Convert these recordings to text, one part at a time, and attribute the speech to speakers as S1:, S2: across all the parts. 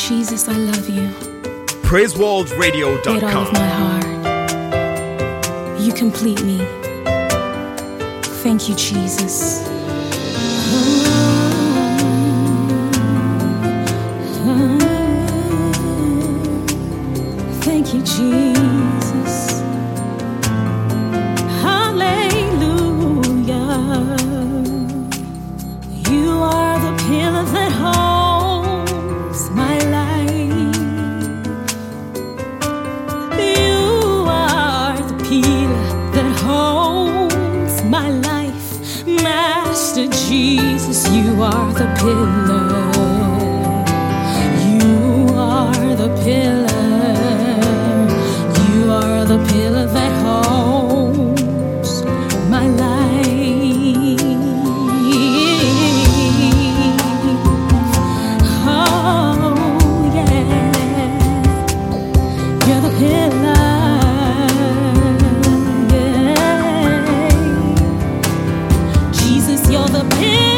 S1: Jesus, I love you.
S2: PraiseWorldRadio.com.
S1: With all of my heart. You complete me. Thank you, Jesus. Thank you, Jesus. Hallelujah. You are the pillar that holds my life. You are the pillar that holds my life. Master Jesus, you are the pillar. You are the pillar. You are the pillar that holds my life. Oh, yeah. You're the pillar. Yeah. Jesus, you're the pillar.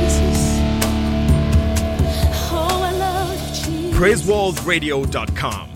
S2: PraiseWorldRadio.com.